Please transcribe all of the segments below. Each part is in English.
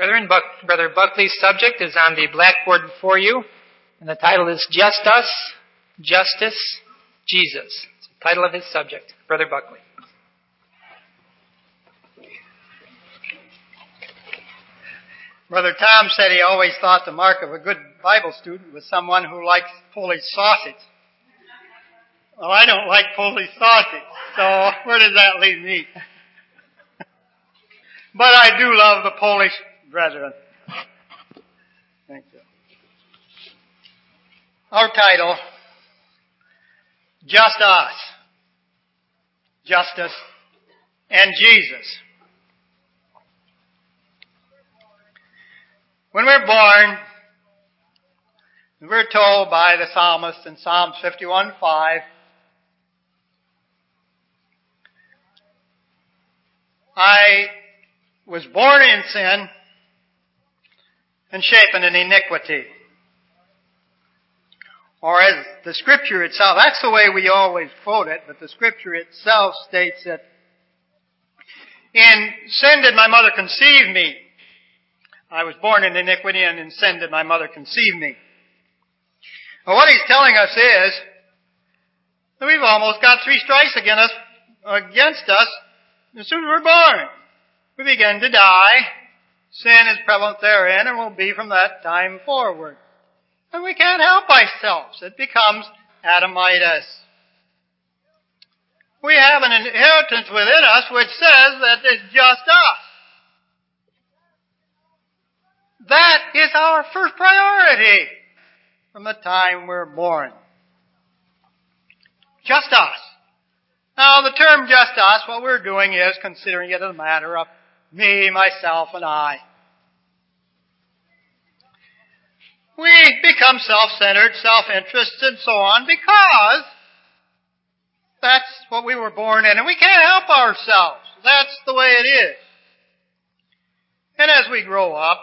Brethren, Brother Buckley's subject is on the blackboard before you, and the title is Just Us, Justice, Jesus. It's the title of his subject. Brother Buckley. Brother Tom said he always thought the mark of a good Bible student was someone who likes Polish sausage. Well, I don't like Polish sausage, so where does that leave me? But I do love the Polish brethren. Thank you. Our title, Just Us, Justice, and Jesus. When we're born, we're told by the psalmist in Psalms 51:5, I was born in sin and shapen in iniquity. Or as the Scripture itself, that's the way we always quote it, but the Scripture itself states that, in sin did my mother conceive me. I was born in iniquity, and in sin did my mother conceive me. Well, what he's telling us is that we've almost got 3 strikes against us as soon as we're born. We begin to die. Sin is prevalent therein and will be from that time forward. And we can't help ourselves. It becomes Adamitis. We have an inheritance within us which says that it's just us. That is our first priority from the time we're born. Just us. Now, the term just us, what we're doing is considering it a matter of me, myself, and I. We become self-centered, self-interested, and so on because that's what we were born in, and we can't help ourselves. That's the way it is. And as we grow up,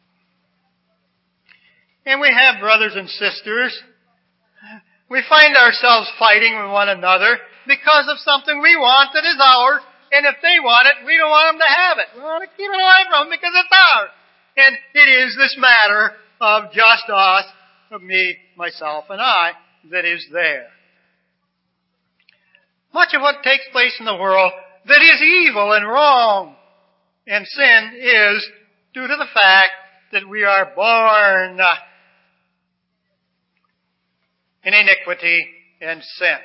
and we have brothers and sisters, we find ourselves fighting with one another because of something we want that is ours, and if they want it, we don't want them to have it. We want to keep it away from them because it's ours. And it is this matter of just us, of me, myself, and I, that is there. Much of what takes place in the world that is evil and wrong and sin is due to the fact that we are born in iniquity and sin.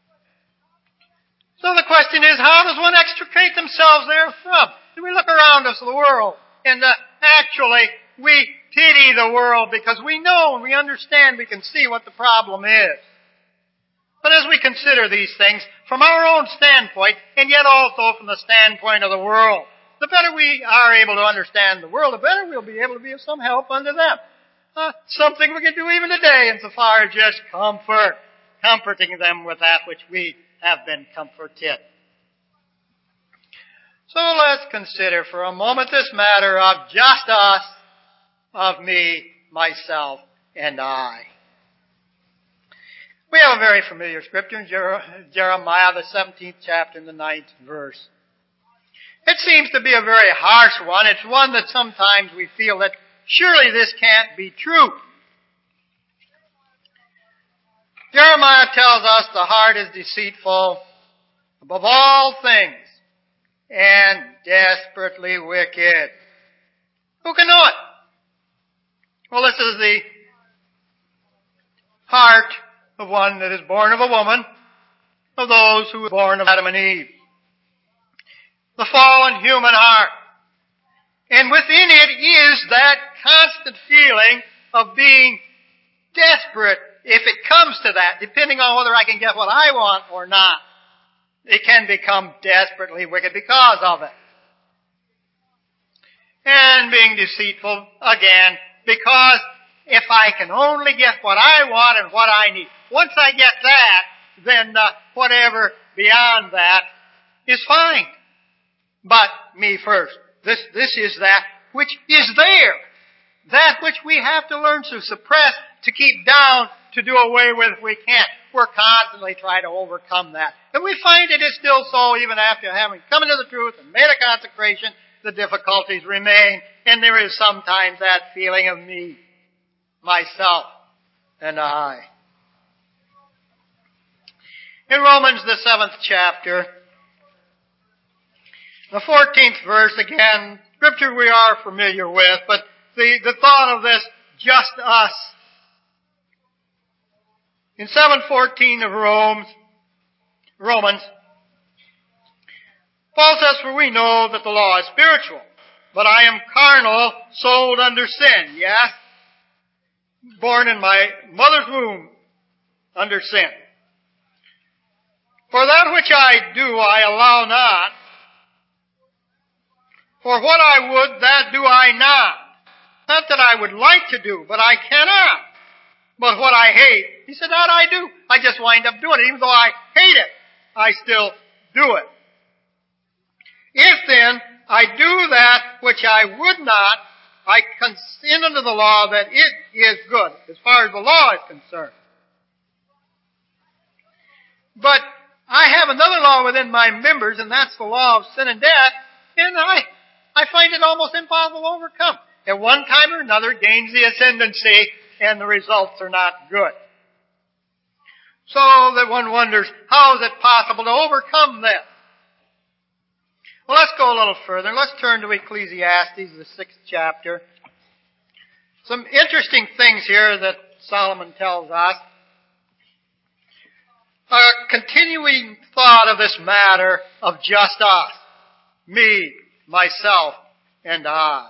So the question is, how does one extricate themselves therefrom? Do we look around us in the world and actually we pity the world because we know and we understand, we can see what the problem is. But as we consider these things from our own standpoint and yet also from the standpoint of the world, the better we are able to understand the world, the better we'll be able to be of some help unto them. Something we can do even today insofar as just comforting them with that which we have been comforted. So let's consider for a moment this matter of just us, of me, myself, and I. We have a very familiar scripture in Jeremiah, the 17th chapter, and the 9th verse. It seems to be a very harsh one. It's one that sometimes we feel that surely this can't be true. Jeremiah tells us the heart is deceitful above all things and desperately wicked. Who can know it? Well, this is the heart of one that is born of a woman, of those who were born of Adam and Eve. The fallen human heart. And within it is that constant feeling of being desperate. If it comes to that, depending on whether I can get what I want or not, it can become desperately wicked because of it. And being deceitful, again, because if I can only get what I want and what I need, once I get that, then whatever beyond that is fine. But me first. This is that which is there. That which we have to learn to suppress, to keep down, to do away with if we can't. We're constantly trying to overcome that. And we find it is still so even after having come into the truth and made a consecration, the difficulties remain, and there is sometimes that feeling of me, myself, and I. In Romans, the 7th chapter, the 14th verse, again, scripture we are familiar with, but the thought of this, just us. In 7:14 of Romans, Paul says, "For we know that the law is spiritual, but I am carnal, sold under sin." Yes? Born in my mother's womb under sin. "For that which I do, I allow not. For what I would, that do I not. Not that I would like to do, but I cannot. But what I hate," he said, "that I do." I just wind up doing it. Even though I hate it, I still do it. "If then I do that which I would not, I consent unto the law that it is good," as far as the law is concerned. "But I have another law within my members, and that's the law of sin and death, and I find it almost impossible to overcome. At one time or another it gains the ascendancy, and the results are not good." So that one wonders, how is it possible to overcome this? Well, let's go a little further. Let's turn to Ecclesiastes, the 6th chapter. Some interesting things here that Solomon tells us. A continuing thought of this matter of just us, me, myself, and I.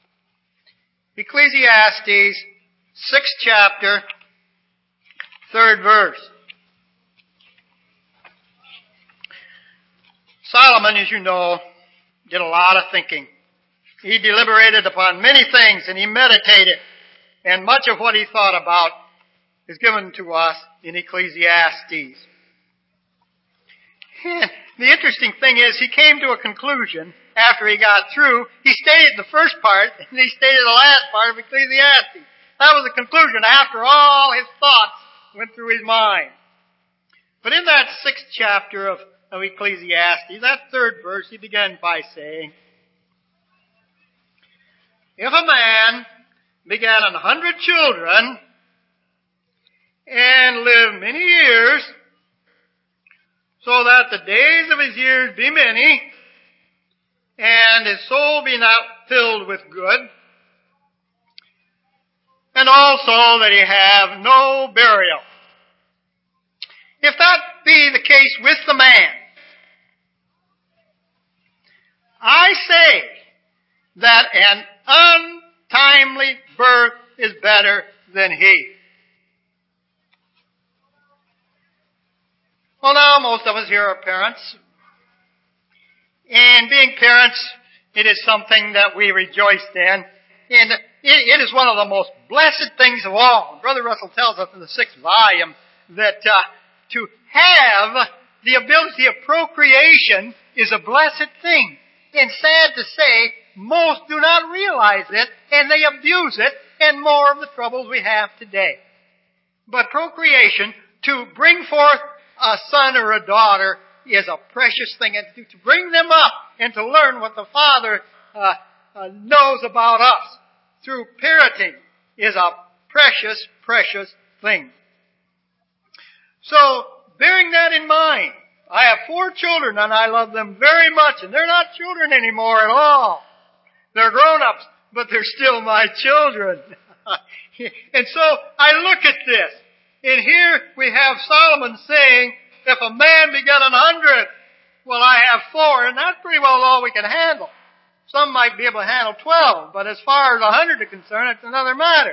Ecclesiastes, 6th chapter, 3rd verse. Solomon, as you know, did a lot of thinking. He deliberated upon many things and he meditated. And much of what he thought about is given to us in Ecclesiastes. And the interesting thing is he came to a conclusion after he got through. He stated the first part and he stated the last part of Ecclesiastes. That was the conclusion after all his thoughts went through his mind. But in that 6th chapter of Ecclesiastes, that 3rd verse, he began by saying, "If a man begat 100 children and live many years, so that the days of his years be many, and his soul be not filled with good, and also that he have no burial." If that be the case with the man, I say that an untimely birth is better than he. Well, now, most of us here are parents. And being parents, it is something that we rejoiced in. And it is one of the most blessed things of all. Brother Russell tells us in the 6th volume that to have the ability of procreation is a blessed thing. And sad to say, most do not realize it, and they abuse it, and more of the troubles we have today. But procreation, to bring forth a son or a daughter, is a precious thing. And to bring them up and to learn what the Father knows about us through parenting is a precious, precious thing. So, bearing that in mind, I have 4 children and I love them very much, and they're not children anymore at all. They're grown-ups, but they're still my children. And so I look at this, and here we have Solomon saying, if a man beget 100, well, I have 4, and that's pretty well all we can handle. Some might be able to handle 12, but as far as 100 are concerned, it's another matter.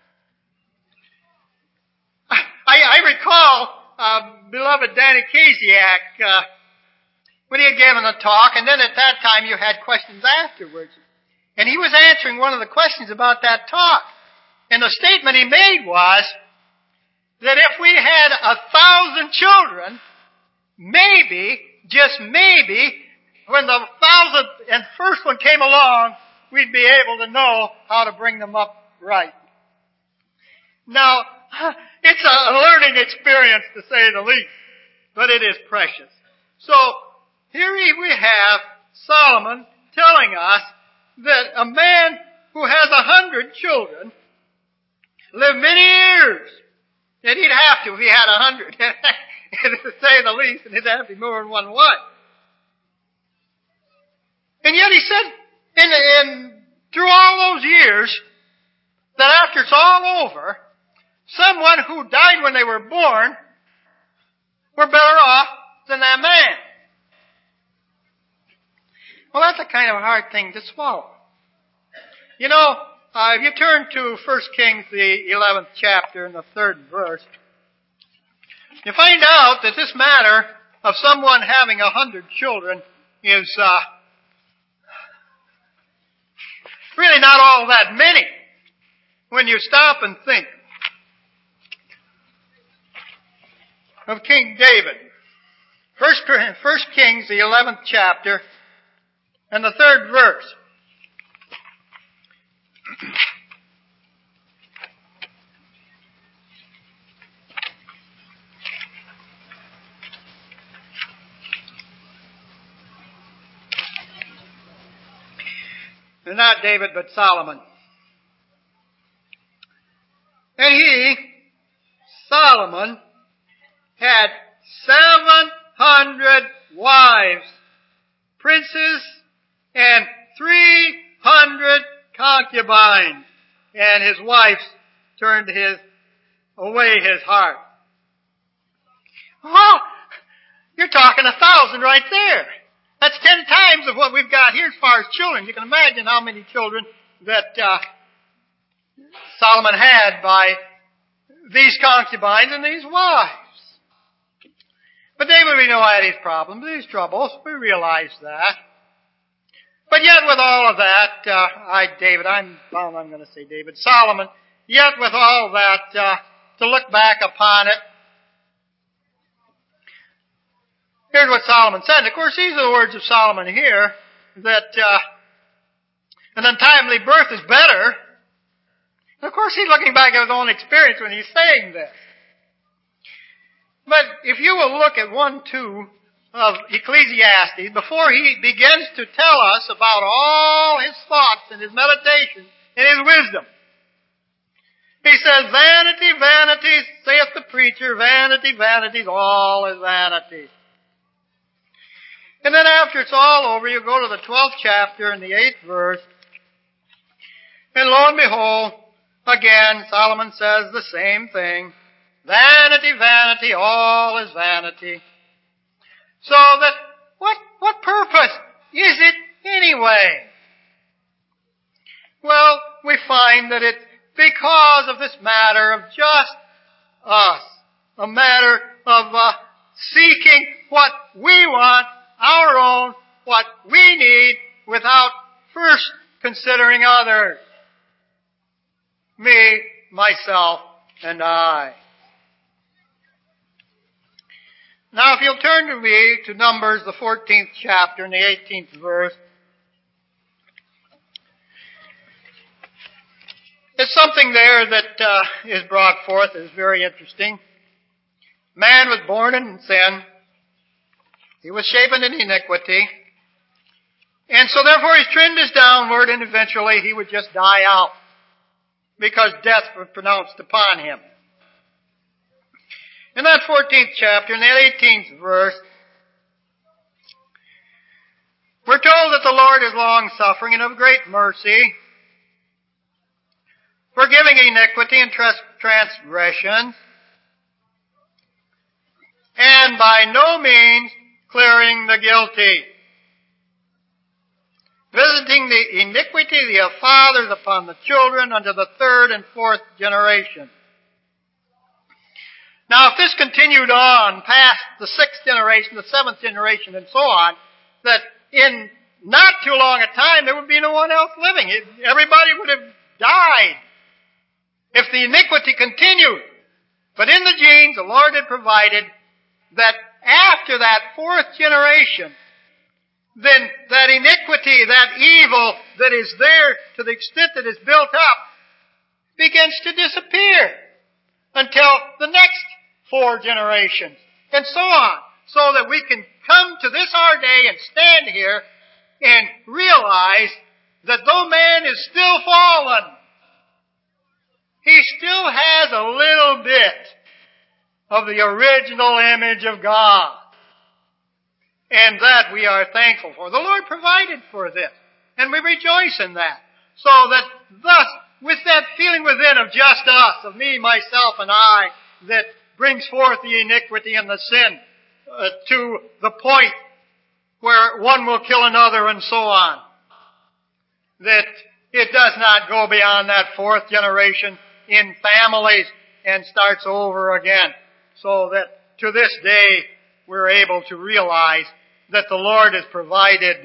I recall beloved Danny Kasiak, when he had given a talk, and then at that time you had questions afterwards. And he was answering one of the questions about that talk. And the statement he made was that if we had 1,000 children, maybe, just maybe, when the 1,001st one came along, we'd be able to know how to bring them up right. Now, it's a learning experience to say the least, but it is precious. So, here we have Solomon telling us that a man who has 100 children lived many years. And he'd have to if he had 100. To say the least, and it'd have to be more than one wife. And yet he said, through all those years, that after it's all over, someone who died when they were born were better off than that man. Well, that's a kind of a hard thing to swallow. You know, if you turn to 1 Kings, the 11th chapter and the 3rd verse, you find out that this matter of someone having 100 children is really not all that many when you stop and think of King David. 1 Kings, the 11th chapter and the 3rd verse. Not David, but Solomon. And he, Solomon, had 700 wives, princes, and 300 concubines. And his wives turned away his heart. Oh, you're talking 1,000 right there. That's 10 times of what we've got here as far as children. You can imagine how many children that Solomon had by these concubines and these wives. But David, we know, had these problems, these troubles. We realize that. But yet with all of that, Solomon, yet with all that, to look back upon it, here's what Solomon said. And of course, these are the words of Solomon here, that an untimely birth is better. And of course, he's looking back at his own experience when he's saying this. But if you will look at 1:2 of Ecclesiastes, before he begins to tell us about all his thoughts and his meditation and his wisdom, he says, "Vanity, vanity, saith the preacher, vanity, vanities, all is vanity." And then after it's all over, you go to the 12th chapter and the 8th verse. And lo and behold, again, Solomon says the same thing. Vanity, vanity, all is vanity. So that, what purpose is it anyway? Well, we find that it's because of this matter of just us. A matter of seeking what we want, our own, what we need, without first considering others. Me, myself, and I. Now, if you'll turn to me to Numbers, the 14th chapter and the 18th verse, there's something there that is brought forth that is very interesting. Man was born in sin. He was shapen in iniquity. And so therefore his trend is downward, and eventually he would just die out because death was pronounced upon him. In that 14th chapter, in that 18th verse, we're told that the Lord is long-suffering and of great mercy, forgiving iniquity and transgression, and by no means clearing the guilty, visiting the iniquity of the fathers upon the children unto the 3rd and 4th generation. Now, if this continued on past the 6th generation, the 7th generation, and so on, that in not too long a time there would be no one else living. Everybody would have died if the iniquity continued. But in the genes, the Lord had provided that after that 4th generation, then that iniquity, that evil that is there to the extent that it's built up, begins to disappear until the next 4 generations, and so on, so that we can come to this our day and stand here and realize that though man is still fallen, he still has a little bit of the original image of God. And that we are thankful for. The Lord provided for this, and we rejoice in that. So that thus, with that feeling within of just us, of me, myself, and I, that brings forth the iniquity and the sin to the point where one will kill another and so on, that it does not go beyond that fourth generation in families and starts over again. So that to this day, we're able to realize that the Lord has provided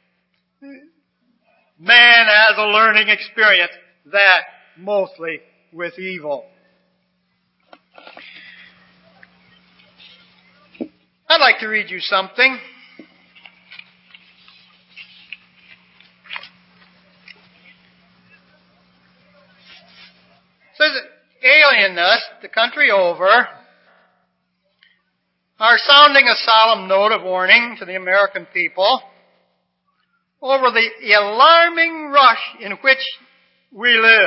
man as a learning experience, that mostly with evil. I'd like to read you something. It says that alienists, the country over, are sounding a solemn note of warning to the American people over the alarming rush in which we live.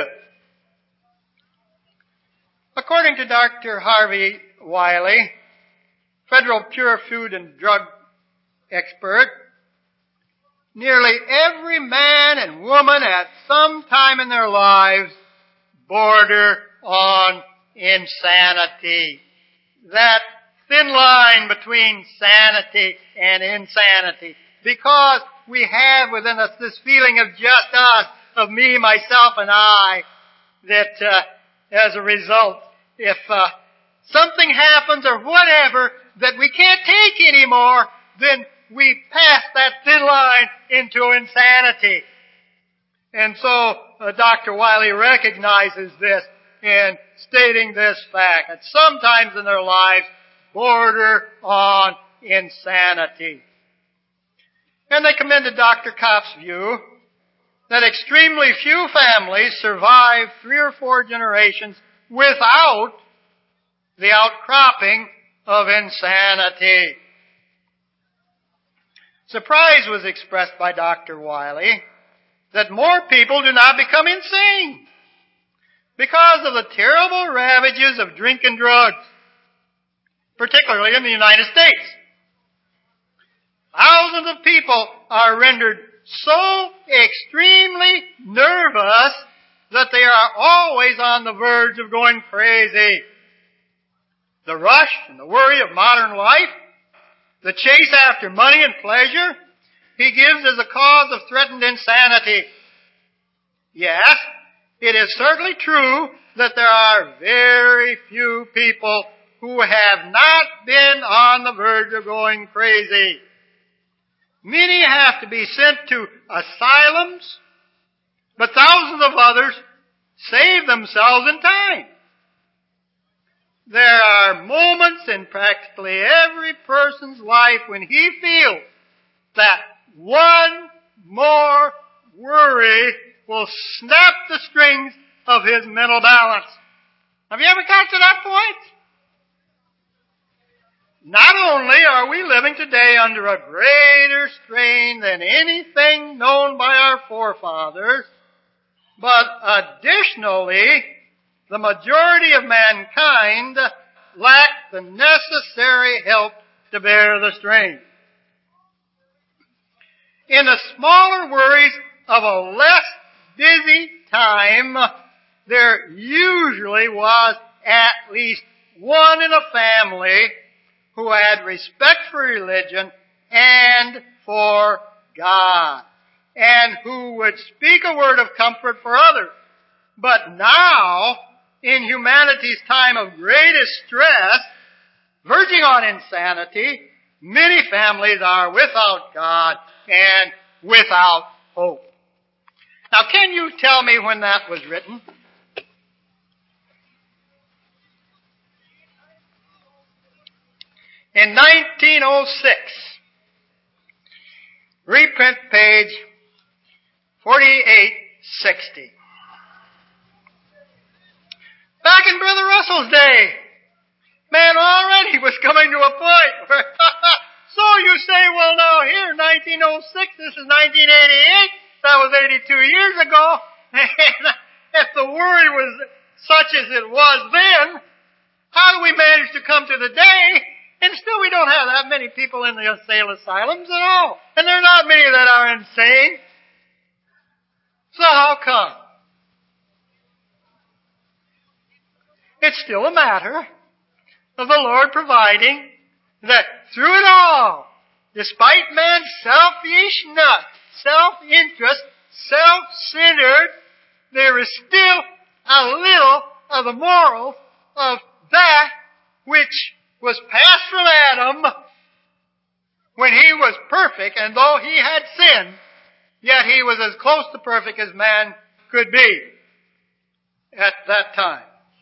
According to Dr. Harvey Wiley, federal pure food and drug expert, nearly every man and woman at some time in their lives border on insanity. That thin line between sanity and insanity. Because we have within us this feeling of just us, of me, myself, and I, that as a result, if something happens or whatever that we can't take anymore, then we pass that thin line into insanity. And so Dr. Wiley recognizes this in stating this fact, that sometimes in their lives border on insanity. And they commended Dr. Kopp's view that extremely few families survive 3 or 4 generations without the outcropping of insanity. Surprise was expressed by Dr. Wiley that more people do not become insane because of the terrible ravages of drink and drugs, particularly in the United States. Thousands of people are rendered so extremely nervous that they are always on the verge of going crazy. The rush and the worry of modern life, the chase after money and pleasure, he gives as a cause of threatened insanity. Yes, it is certainly true that there are very few people who have not been on the verge of going crazy. Many have to be sent to asylums, but thousands of others save themselves in time. There are moments in practically every person's life when he feels that one more worry will snap the strings of his mental balance. Have you ever got to that point? Not only are we living today under a greater strain than anything known by our forefathers, but additionally, the majority of mankind lack the necessary help to bear the strain. In the smaller worries of a less busy time, there usually was at least one in a family who had respect for religion and for God, and who would speak a word of comfort for others. But now, in humanity's time of greatest stress, verging on insanity, many families are without God and without hope. Now, can you tell me when that was written? In 1906, reprint page 4860. Back in Brother Russell's day, man already was coming to a point where So you say, well, now here, 1906, this is 1988. That was 82 years ago. And if the worry was such as it was then, how do we manage to come to the day? And still we don't have that many people in the insane asylums at all. And there are not many that are insane. So how come? It's still a matter of the Lord providing that through it all, despite man's selfishness, self-interest, self-centered, there is still a little of the moral of that which was passed from Adam when he was perfect, and though he had sinned, yet he was as close to perfect as man could be at that time.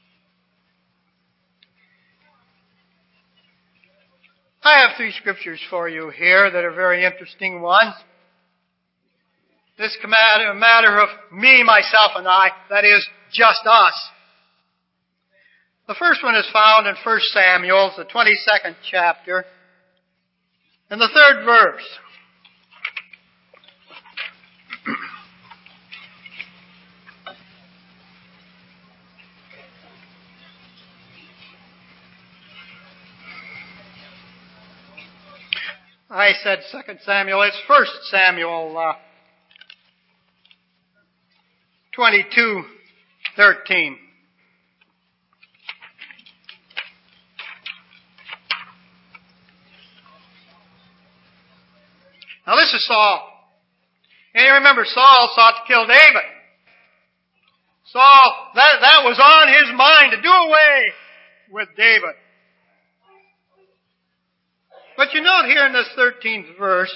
I have 3 scriptures for you here that are very interesting ones. This matter of me, myself, and I, that is, just us. The first one is found in 1 Samuel, the 22nd chapter, and the 3rd verse. I said 2 Samuel, it's 1 Samuel 22:13. Now this is Saul. And you remember Saul sought to kill David. Saul, that was on his mind to do away with David. But you note here in this 13th verse,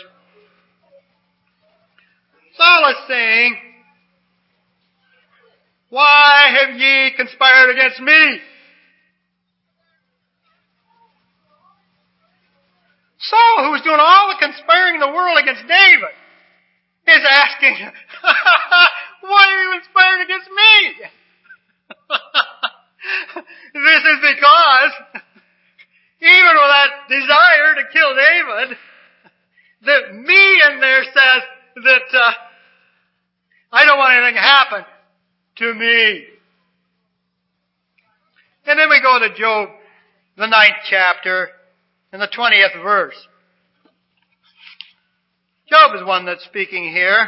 Saul is saying, why have ye conspired against me? Saul, who was doing all the conspiring in the world against David, is asking, why are you conspiring against me? This is because, even with that desire to kill David, that me in there says that I don't want anything to happen to me. And then we go to Job, the 9th chapter, and the 20th verse. Job is one that's speaking here.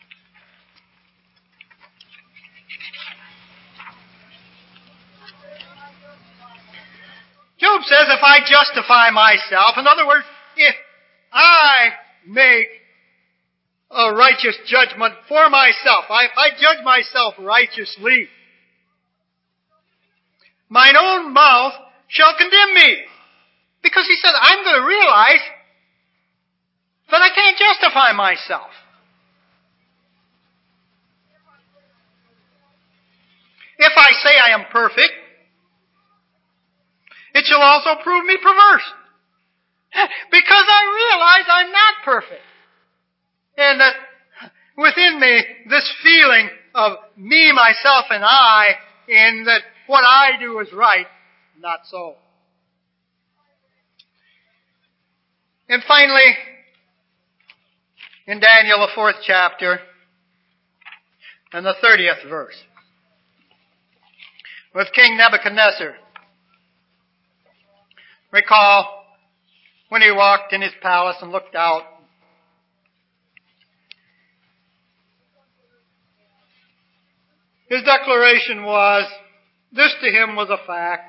Job says, if I justify myself, in other words, if I make a righteous judgment for myself, if I judge myself righteously, mine own mouth shall condemn me. Because he says, I'm going to realize that I can't justify myself. If I say I am perfect, it shall also prove me perverse. Because I realize I'm not perfect. And that within me, this feeling of me, myself, and I, in that what I do is right, not so. And finally, in Daniel, the 4th chapter, and the 30th verse, with King Nebuchadnezzar. Recall when he walked in his palace and looked out. His declaration was, this to him was a fact.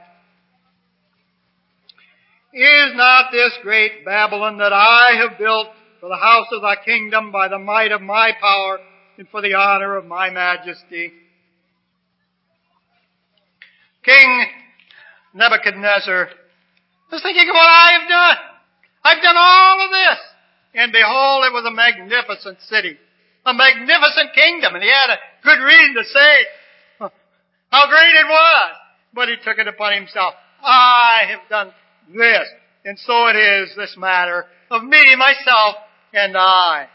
Is not this great Babylon that I have built for the house of thy kingdom by the might of my power and for the honor of my majesty? King Nebuchadnezzar was thinking of what I have done. I've done all of this. And behold, it was a magnificent city, a magnificent kingdom, and he had a good reason to say how great it was. But he took it upon himself. I have done this. And so it is, this matter of me, myself, and I.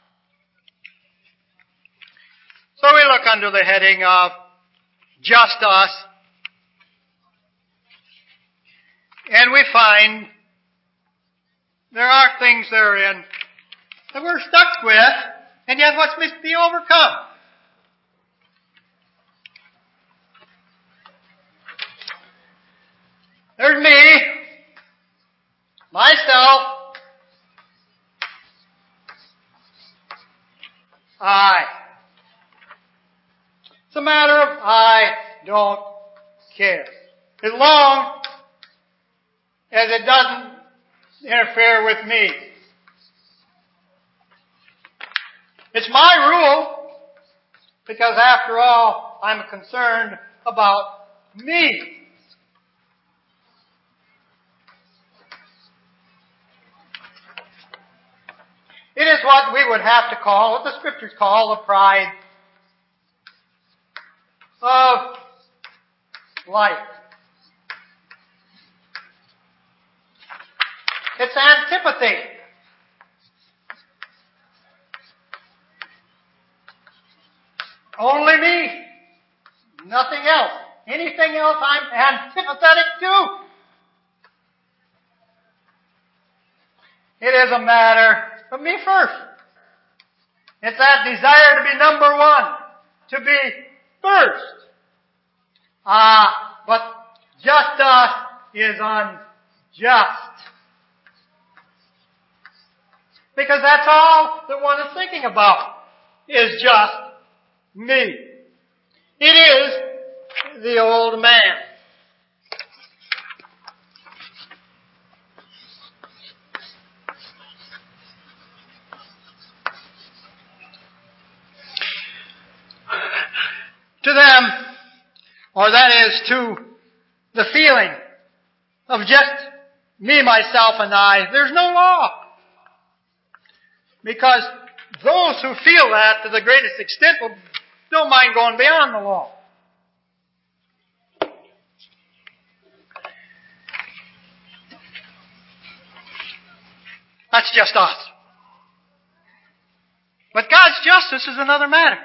So we look under the heading of just us. And we find there are things therein that we're stuck with, and yet what must be overcome. There's me, myself, I. It's a matter of I don't care. As long as it doesn't interfere with me. It's my rule, because after all, I'm concerned about me. It is what we would have to call, what the Scriptures call, the pride of life. It's antipathy. Only me. Nothing else. Anything else I'm antipathetic to. It is a matter of me first. It's that desire to be number one. To be first. But justice is unjust. Because that's all that one is thinking about, is just me. It is the old man. To them, or that is to the feeling of just me, myself, and I, there's no law. Because those who feel that to the greatest extent don't mind going beyond the law. That's just us. But God's justice is another matter.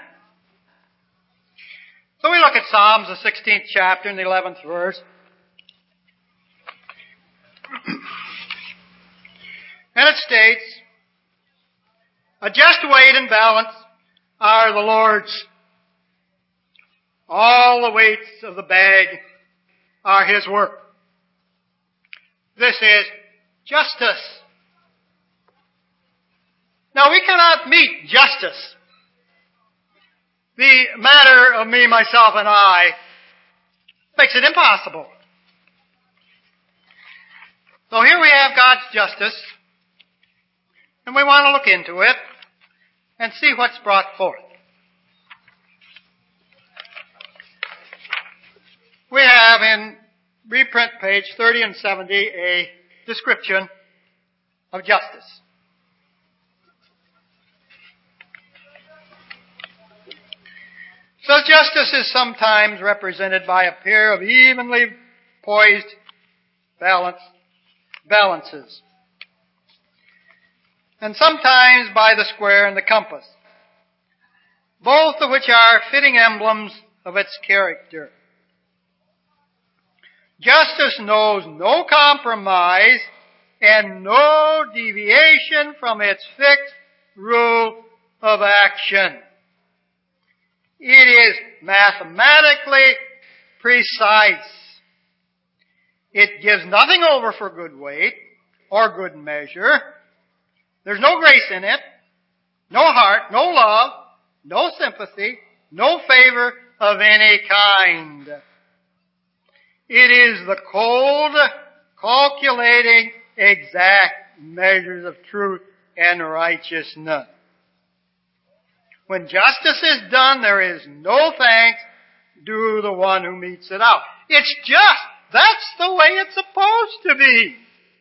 So we look at Psalms, the 16th chapter and the 11th verse. And it states, a just weight and balance are the Lord's. All the weights of the bag are His work. This is justice. Now we cannot meet justice. The matter of me, myself, and I makes it impossible. So here we have God's justice, and we want to look into it and see what's brought forth. We have in reprint page 30 and 70 a description of justice. So justice is sometimes represented by a pair of evenly poised balances. And sometimes by the square and the compass, both of which are fitting emblems of its character. Justice knows no compromise and no deviation from its fixed rule of action. It is mathematically precise. It gives nothing over for good weight or good measure. There's no grace in it, no heart, no love, no sympathy, no favor of any kind. It is the cold, calculating, exact measures of truth and righteousness. When justice is done, there is no thanks due the one who metes it out. It's just. That's the way it's supposed to be.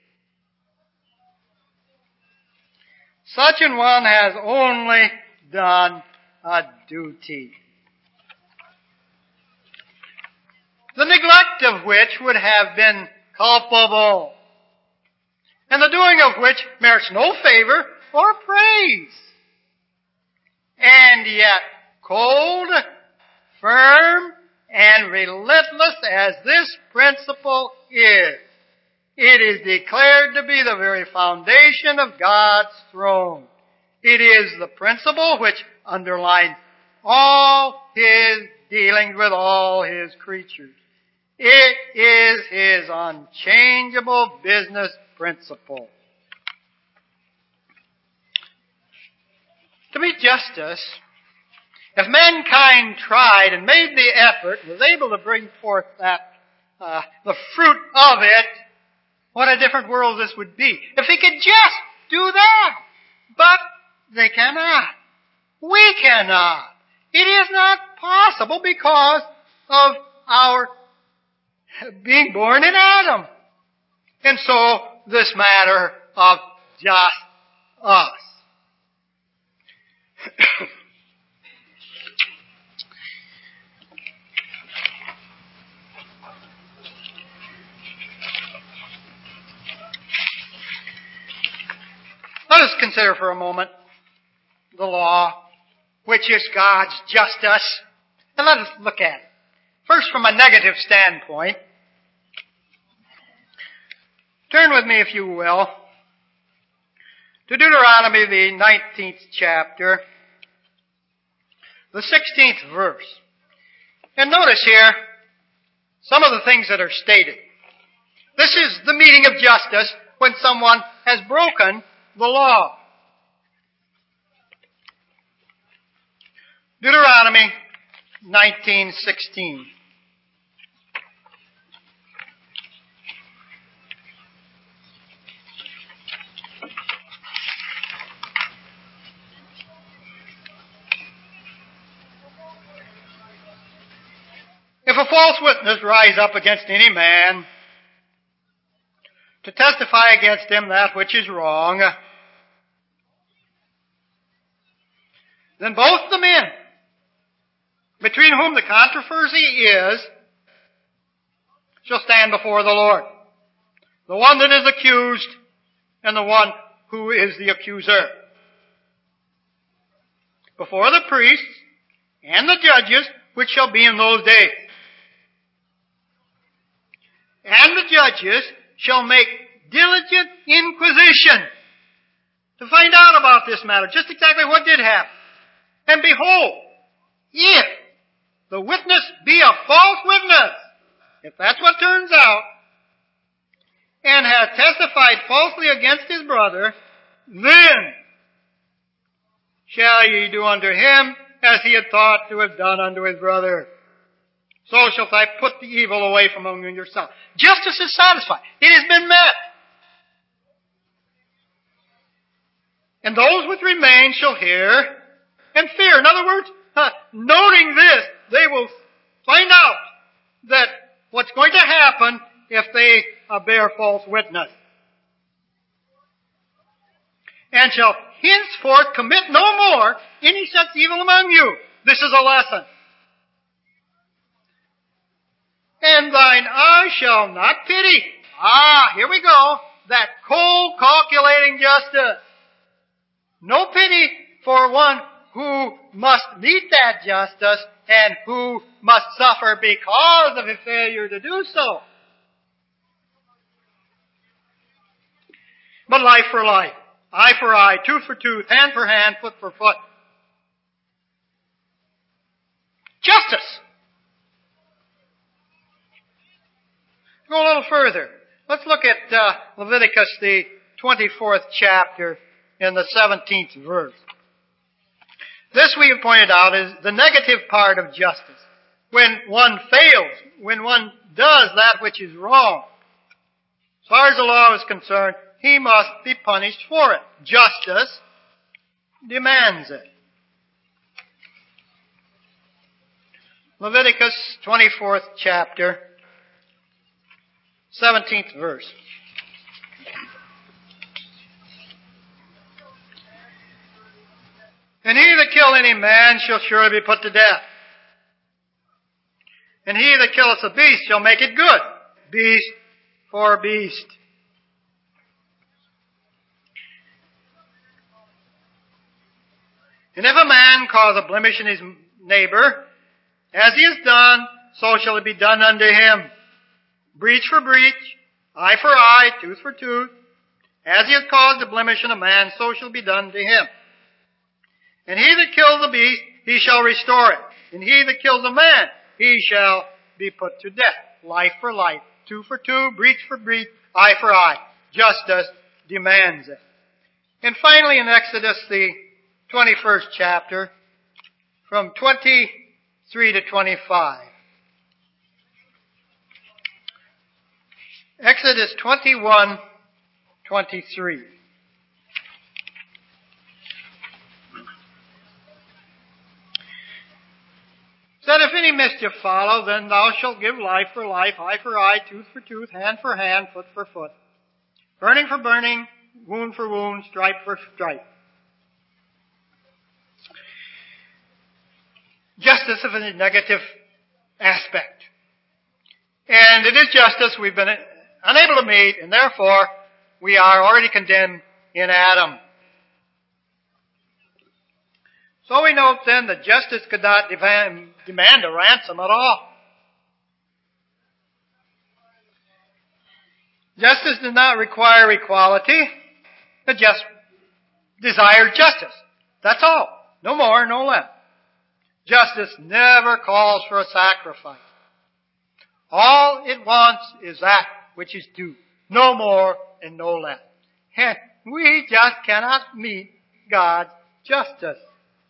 Such an one has only done a duty, the neglect of which would have been culpable, and the doing of which merits no favor or praise. And yet, cold, firm, and relentless as this principle is, It is declared to be the very foundation of God's throne. It is the principle which underlines all His dealings with all His creatures. It is His unchangeable business principle. To be justice, if mankind tried and made the effort, was able to bring forth the fruit of it, what a different world this would be. If they could just do that. But they cannot. We cannot. It is not possible because of our being born in Adam. And so, this matter of just us. Let us consider for a moment the law, which is God's justice, and let us look at it. First, from a negative standpoint. Turn with me, if you will, to Deuteronomy, the 19th chapter, the 16th verse. And notice here some of the things that are stated. This is the meaning of justice when someone has broken the law. Deuteronomy 19:16. If a false witness rise up against any man to testify against him that which is wrong, then both the men between whom the controversy is shall stand before the Lord. The one that is accused and the one who is the accuser. Before the priests and the judges which shall be in those days. And the judges shall make diligent inquisition to find out about this matter, just exactly what did happen. And behold, if the witness be a false witness, if that's what turns out, and hath testified falsely against his brother, then shall ye do unto him as he had thought to have done unto his brother. So shalt thou put the evil away from among yourself. Justice is satisfied. It has been met. And those which remain shall hear and fear. In other words, noting this, they will find out that what's going to happen if they bear false witness. And shall henceforth commit no more any such evil among you. This is a lesson. And thine eye shall not pity. Here we go. That cold, calculating justice. No pity for one who must meet that justice and who must suffer because of his failure to do so. But life for life, eye for eye, tooth for tooth, hand for hand, foot for foot. Justice. Go a little further. Let's look at Leviticus, the 24th chapter, in the 17th verse. This, we have pointed out, is the negative part of justice. When one fails, when one does that which is wrong, as far as the law is concerned, he must be punished for it. Justice demands it. Leviticus 24th chapter, 17th verse. And he that kill any man shall surely be put to death. And he that killeth a beast shall make it good. Beast for beast. And if a man cause a blemish in his neighbor, as he has done, so shall it be done unto him. Breach for breach, eye for eye, tooth for tooth. As he has caused a blemish in a man, so shall be done to him. And he that kills the beast, he shall restore it. And he that kills a man, he shall be put to death. Life for life, tooth for tooth, breach for breach, eye for eye. Justice demands it. And finally in Exodus, the 21st chapter, from 23 to 25. Exodus 21:23. Said, if any mischief follow, then thou shalt give life for life, eye for eye, tooth for tooth, hand for hand, foot for foot. Burning for burning, wound for wound, stripe for stripe. Justice of a negative aspect. And it is justice we've been unable to meet, and therefore we are already condemned in Adam. So we note then that justice could not demand a ransom at all. Justice did not require equality. It just desired justice. That's all. No more, no less. Justice never calls for a sacrifice. All it wants is that which is due. No more and no less. And we just cannot meet God's justice.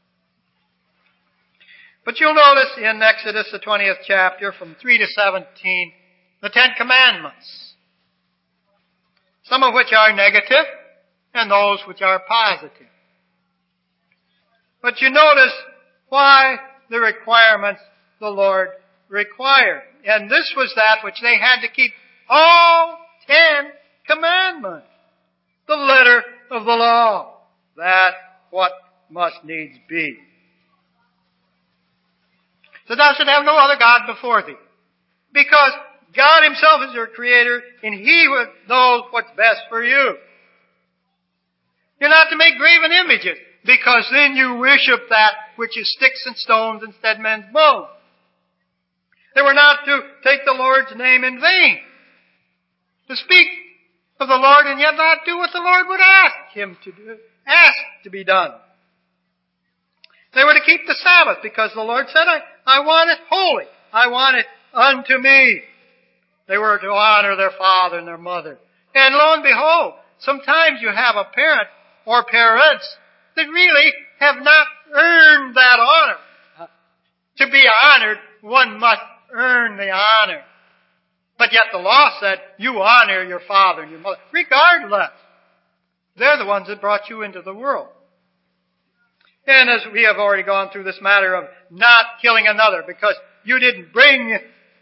But you'll notice in Exodus, the 20th chapter, from 3 to 17, the 10 Commandments. Some of which are negative, and those which are positive. But you notice why the requirements the Lord required. And this was that which they had to keep all 10 commandments. The letter of the law. That's what must needs be. So thou shalt have no other God before thee. Because God himself is your creator, and he knows what's best for you. You're not to make graven images, because then you worship that which is sticks and stones instead of men's bones. They were not to take the Lord's name in vain. To speak of the Lord and yet not do what the Lord would ask him to do, ask to be done. They were to keep the Sabbath because the Lord said, I want it holy. I want it unto me. They were to honor their father and their mother. And lo and behold, sometimes you have a parent or parents that really have not earned that honor. To be honored, one must earn the honor. But yet the law said, you honor your father and your mother. Regardless. They're the ones that brought you into the world. And as we have already gone through this matter of not killing another because you didn't bring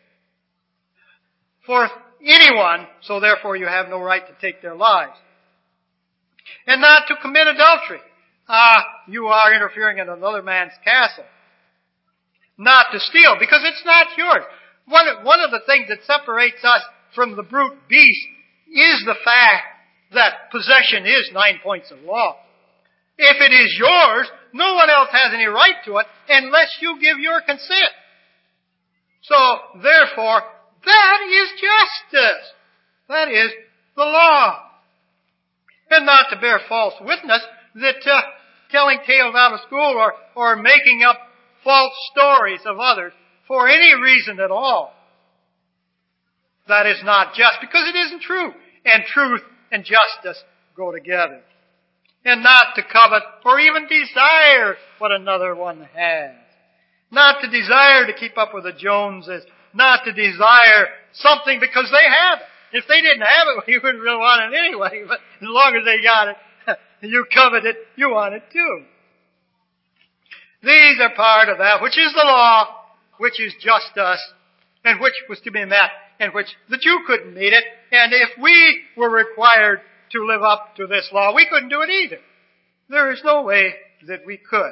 forth anyone, so therefore you have no right to take their lives. And not to commit adultery. You are interfering in another man's castle. Not to steal, because it's not yours. One of the things that separates us from the brute beast is the fact that possession is 9 points of law. If it is yours, no one else has any right to it unless you give your consent. So, therefore, that is justice. That is the law. And not to bear false witness that telling tales out of school or making up false stories of others for any reason at all. That is not just because it isn't true. And truth and justice go together. And not to covet or even desire what another one has. Not to desire to keep up with the Joneses. Not to desire something because they have it. If they didn't have it, you wouldn't really want it anyway. But as long as they got it, you covet it, you want it too. These are part of that, which is the law, which is justice, and which was to be met, and which the Jew couldn't meet it. And if we were required to live up to this law, we couldn't do it either. There is no way that we could.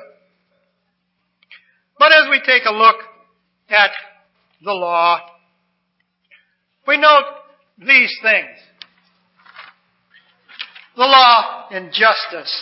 But as we take a look at the law, we note these things. The law and justice.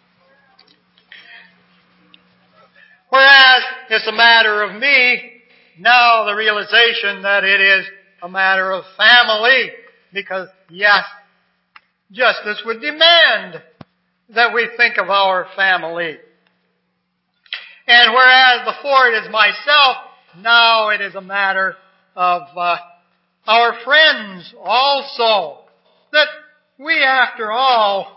Whereas it's a matter of me now the realization that it is a matter of family, because yes, justice would demand that we think of our family. And whereas before it is myself, now it is a matter of our friends also. That we, after all,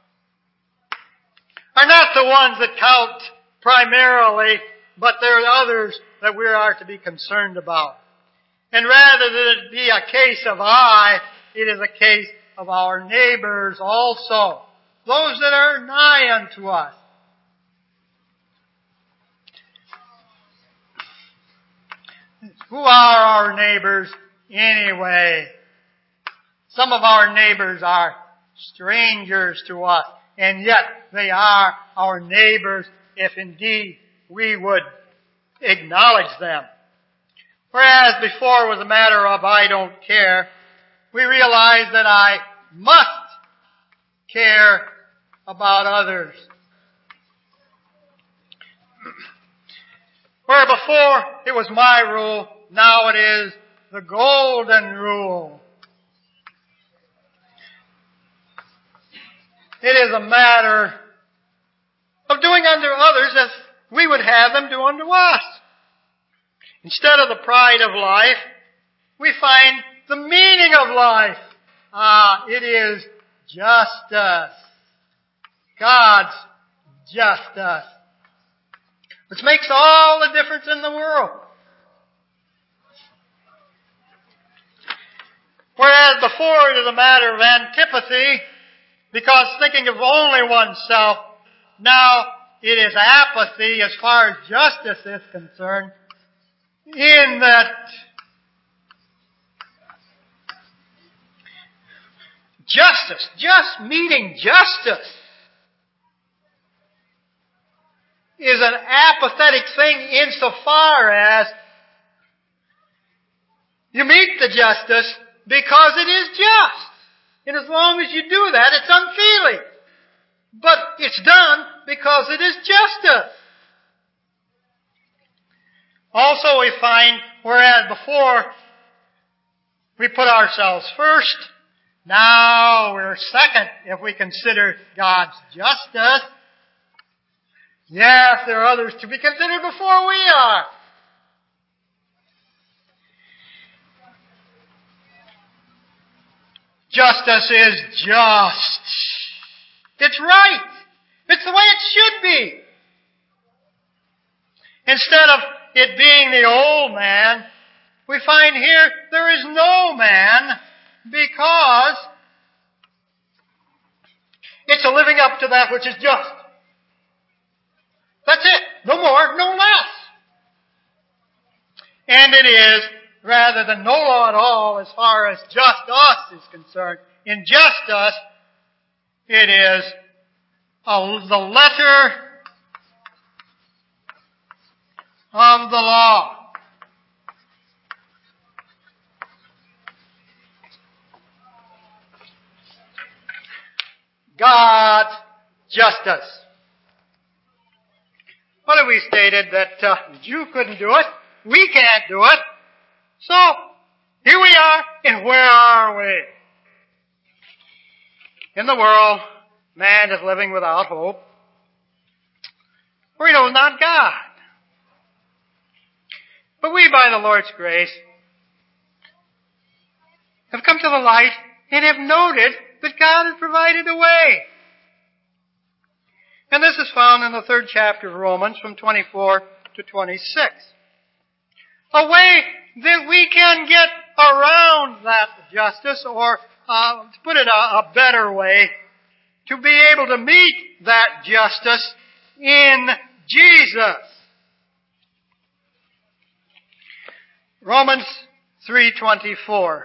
are not the ones that count primarily, but there are others that we are to be concerned about. And rather than it be a case of I, it is a case of our neighbors also. Those that are nigh unto us. Who are our neighbors anyway? Some of our neighbors are strangers to us, and yet they are our neighbors if indeed we would acknowledge them. Whereas before it was a matter of I don't care, we realize that I must care about others. Where before it was my rule, now it is the golden rule. It is a matter of doing unto others as we would have them do unto us. Instead of the pride of life, we find the meaning of life. It is justice. God's justice. Which makes all the difference in the world. Whereas before it is a matter of antipathy, because thinking of only oneself, now it is apathy as far as justice is concerned, in that justice, just meeting justice, is an apathetic thing insofar as you meet the justice because it is just. And as long as you do that, it's unfeeling. But it's done because it is justice. Also we find, whereas before we put ourselves first, now we're second if we consider God's justice. Yes, there are others to be considered before we are. Justice is just. It's right. It's the way it should be. Instead of it being the old man, we find here there is no man because it's a living up to that which is just. That's it. No more, no less. And it is, rather than no law at all as far as just us is concerned, in just us, it is the letter of the law. God's justice. What have we stated? That the Jew couldn't do it. We can't do it. So, here we are, and where are we? In the world, man is living without hope, for he knows not God. But we, by the Lord's grace, have come to the light and have noted that God has provided a way. And this is found in the 3rd chapter of Romans from 24 to 26. A way that we can get around that justice, or to put it a better way, to be able to meet that justice in Jesus. Romans 3:24.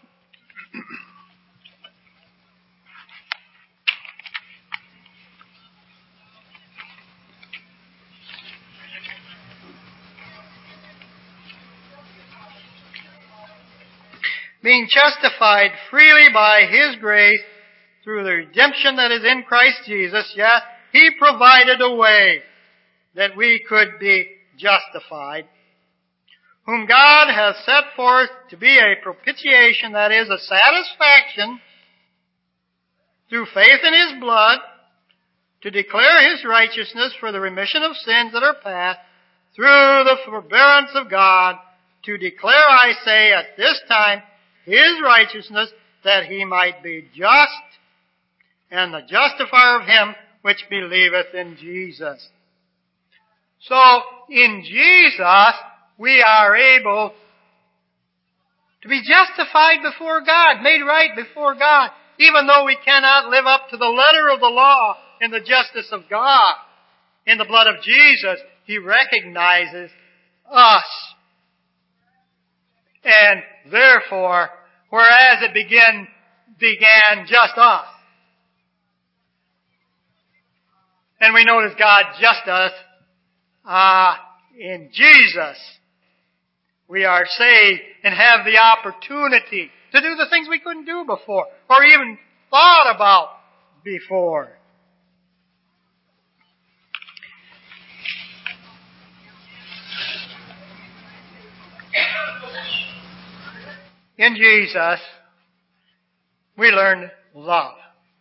Being justified freely by His grace through the redemption that is in Christ Jesus, yes, He provided a way that we could be justified. whom God has set forth to be a propitiation, that is, a satisfaction, through faith in His blood, to declare His righteousness for the remission of sins that are past, through the forbearance of God, to declare, I say, at this time, His righteousness, that He might be just, and the justifier of him which believeth in Jesus. So, in Jesus, we are able to be justified before God, made right before God, even though we cannot live up to the letter of the law in the justice of God. In the blood of Jesus, He recognizes us. And therefore, whereas it began just us, and we notice God just us, in Jesus, we are saved and have the opportunity to do the things we couldn't do before, or even thought about before. In Jesus, we learned love.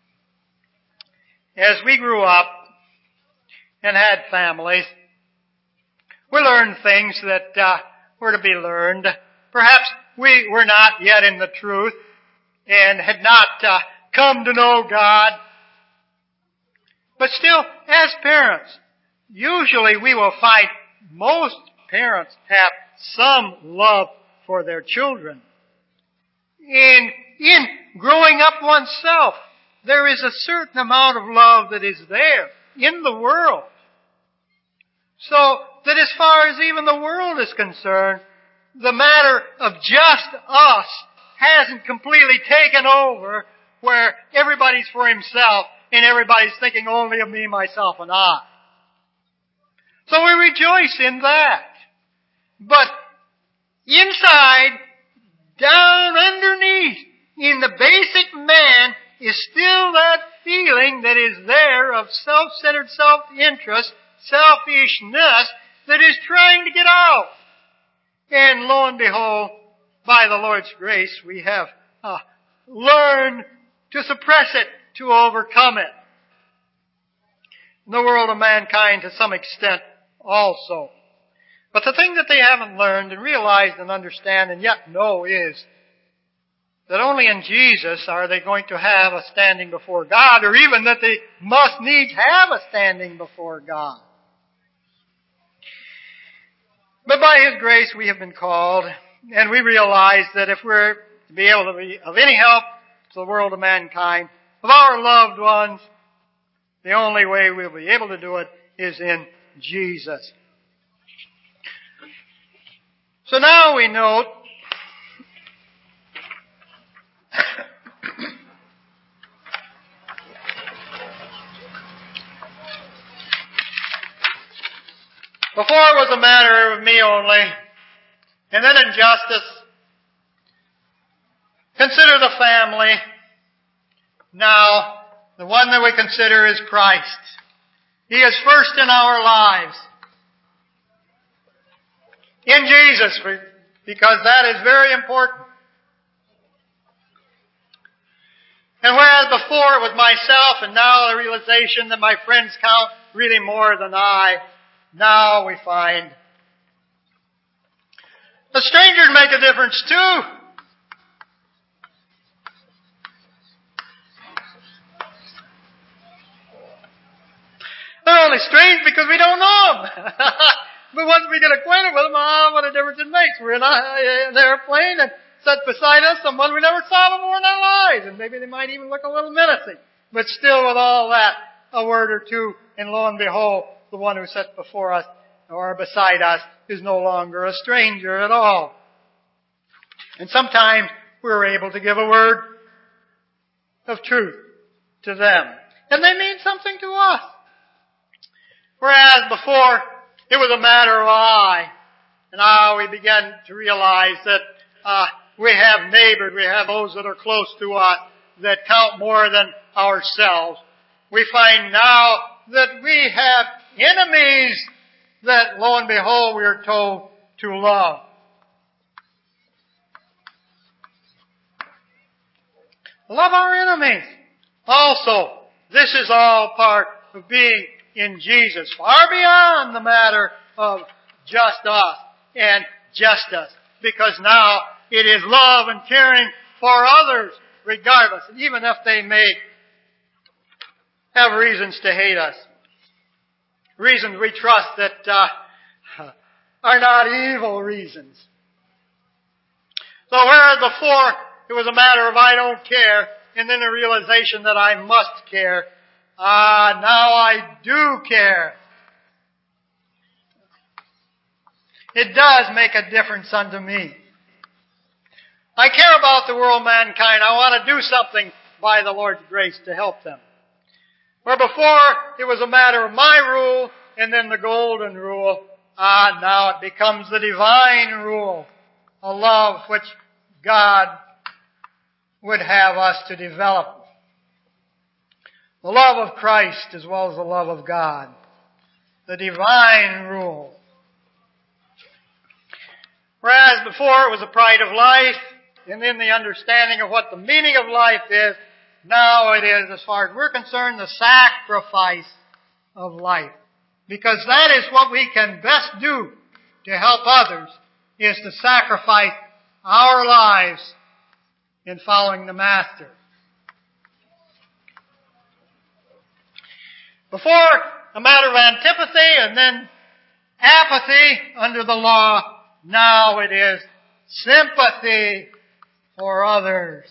As we grew up and had families, we learned things that were to be learned. Perhaps we were not yet in the truth and had not come to know God. But still, as parents, usually we will find most parents have some love for their children. In growing up oneself, there is a certain amount of love that is there in the world. So that as far as even the world is concerned, the matter of just us hasn't completely taken over, where everybody's for himself and everybody's thinking only of me, myself, and I. So we rejoice in that. But inside, down underneath, in the basic man, is still that feeling that is there of self-centered self-interest, selfishness, that is trying to get out. And lo and behold, by the Lord's grace, we have learned to suppress it, to overcome it. The world of mankind to some extent also. But the thing that they haven't learned and realized and understand and yet know is that only in Jesus are they going to have a standing before God, or even that they must needs have a standing before God. But by His grace we have been called, and we realize that if we're to be able to be of any help to the world of mankind, of our loved ones, the only way we'll be able to do it is in Jesus. So now we note before it was a matter of me only, and then in justice, consider the family. Now, the one that we consider is Christ. He is first in our lives. In Jesus, because that is very important. And whereas before it was myself, and now the realization that my friends count really more than I, now we find the strangers make a difference too. They're only strange because we don't know them. But once we get acquainted with them, what a difference it makes. We're in an airplane and set beside us someone we never saw before in our lives. And maybe they might even look a little menacing. But still with all that, a word or two, and lo and behold, the one who sits before us or beside us is no longer a stranger at all. And sometimes we're able to give a word of truth to them. And they mean something to us. Whereas before, it was a matter of I. And now we begin to realize that we have neighbors, we have those that are close to us that count more than ourselves. We find now that we have enemies that, lo and behold, we are told to love. Love our enemies. Also, this is all part of being in Jesus, far beyond the matter of just us and justice, because now it is love and caring for others regardless, and even if they may have reasons to hate us. Reasons we trust that are not evil reasons. So whereas before it was a matter of I don't care, and then a realization that I must care, now I do care. It does make a difference unto me. I care about the world, mankind. I want to do something by the Lord's grace to help them. Where before it was a matter of my rule and then the golden rule, now it becomes the divine rule, a love which God would have us to develop. The love of Christ as well as the love of God. The divine rule. Whereas before it was the pride of life, and then the understanding of what the meaning of life is, now it is, as far as we're concerned, the sacrifice of life. Because that is what we can best do to help others, is to sacrifice our lives in following the Master. Before, a matter of antipathy and then apathy under the law, now it is sympathy for others.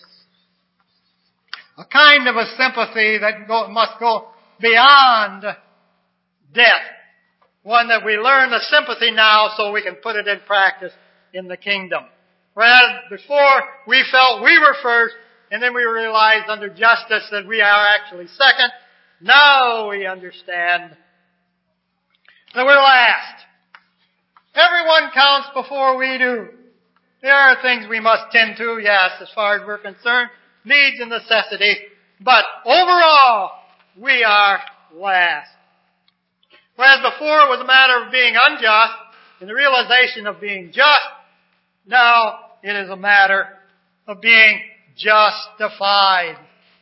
A kind of a sympathy that must go beyond death. One that we learn the sympathy now so we can put it in practice in the kingdom. Whereas before we felt we were first, and then we realized under justice that we are actually second. Now we understand that we're last. Everyone counts before we do. There are things we must tend to, yes, as far as we're concerned, needs and necessity. But overall, we are last. Whereas before it was a matter of being unjust and the realization of being just, now it is a matter of being justified.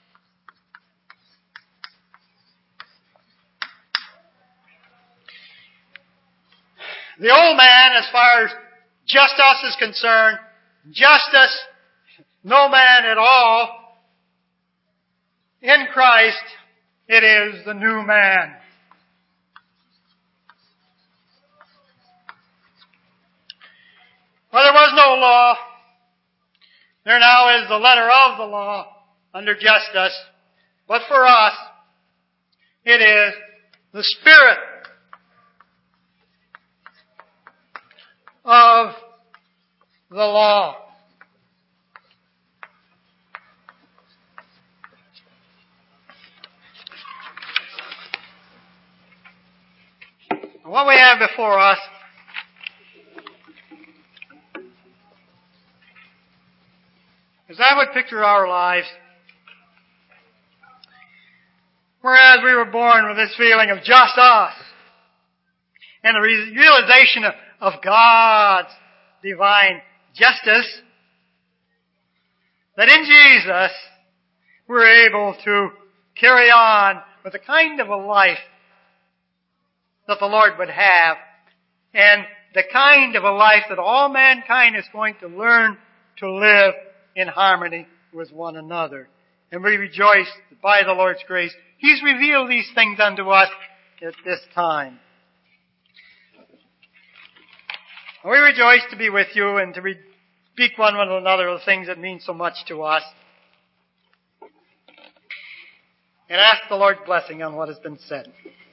The old man, as far as just us is concerned, justice, no man at all. In Christ, it is the new man. Well, there was no law. There now is the letter of the law under justice. But for us, it is the Spirit of the law. What we have before us is that would picture our lives. Whereas we were born with this feeling of just us and the realization of God's divine justice, that in Jesus we're able to carry on with the kind of a life that the Lord would have, and the kind of a life that all mankind is going to learn to live in harmony with one another. And we rejoice that by the Lord's grace, He's revealed these things unto us at this time. We rejoice to be with you and to speak one with another of the things that mean so much to us. And ask the Lord's blessing on what has been said.